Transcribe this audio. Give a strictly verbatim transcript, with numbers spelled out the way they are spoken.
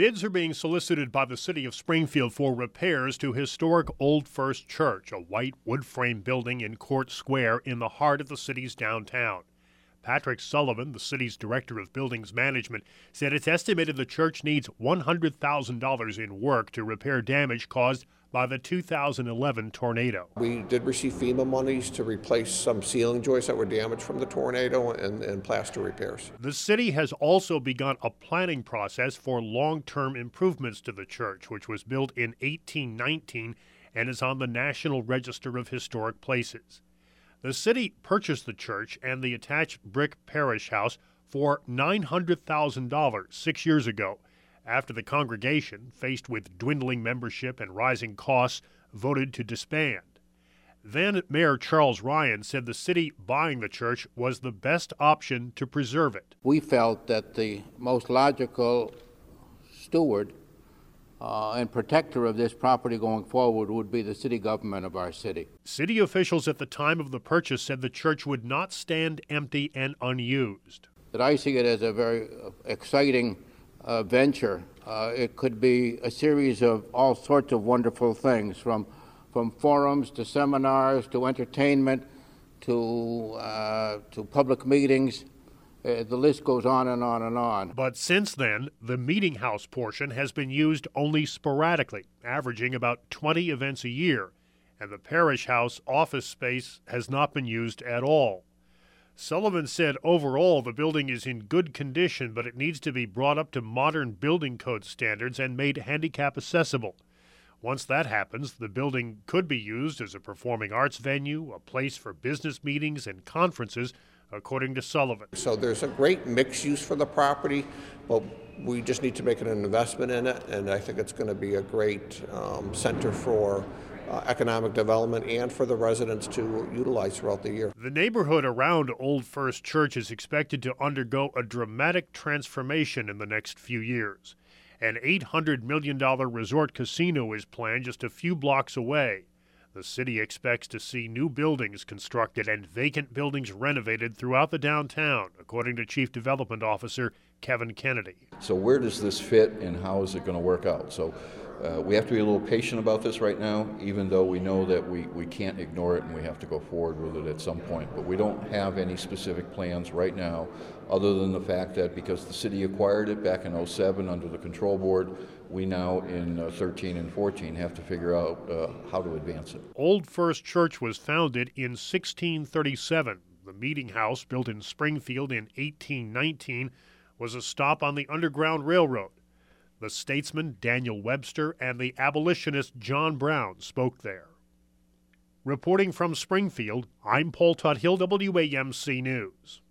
Bids are being solicited by the city of Springfield for repairs to historic Old First Church, a white wood frame building in Court Square in the heart of the city's downtown. Patrick Sullivan, the city's director of buildings management, said it's estimated the church needs one hundred thousand dollars in work to repair damage caused by the two thousand eleven tornado. We did receive FEMA monies to replace some ceiling joists that were damaged from the tornado and, and plaster repairs. The city has also begun a planning process for long-term improvements to the church, which was built in eighteen nineteen and is on the National Register of Historic Places. The city purchased the church and the attached brick parish house for nine hundred thousand dollars six years ago, after the congregation, faced with dwindling membership and rising costs, voted to disband. Then Mayor Charles Ryan said the city buying the church was the best option to preserve it. We felt that the most logical steward uh, and protector of this property going forward would be the city government of our city. City officials at the time of the purchase said the church would not stand empty and unused. That I see it as a very exciting Uh, venture. Uh, it could be a series of all sorts of wonderful things, from from forums to seminars to entertainment to uh, to public meetings. Uh, the list goes on and on and on. But since then, the meeting house portion has been used only sporadically, averaging about twenty events a year, and the parish house office space has not been used at all. Sullivan said overall the building is in good condition, but it needs to be brought up to modern building code standards and made handicap accessible. Once that happens, the building could be used as a performing arts venue, a place for business meetings and conferences, according to Sullivan. So there's a great mixed use for the property, but we just need to make an investment in it, and I think it's going to be a great um, center for Uh, economic development and for the residents to utilize throughout the year. The neighborhood around Old First Church is expected to undergo a dramatic transformation in the next few years. An eight hundred million dollars resort casino is planned just a few blocks away. The city expects to see new buildings constructed and vacant buildings renovated throughout the downtown, according to Chief Development Officer Kevin Kennedy. So where does this fit and how is it going to work out? So uh, we have to be a little patient about this right now, even though we know that we, we can't ignore it and we have to go forward with it at some point. But we don't have any specific plans right now, other than the fact that because the city acquired it back in oh seven under the control board, we now in uh, thirteen and fourteen have to figure out uh, how to advance it. Old First Church was founded in sixteen thirty-seven. The meeting house, built in Springfield in eighteen nineteen, was a stop on the Underground Railroad. The statesman Daniel Webster and the abolitionist John Brown spoke there. Reporting from Springfield, I'm Paul Tuthill, W A M C News.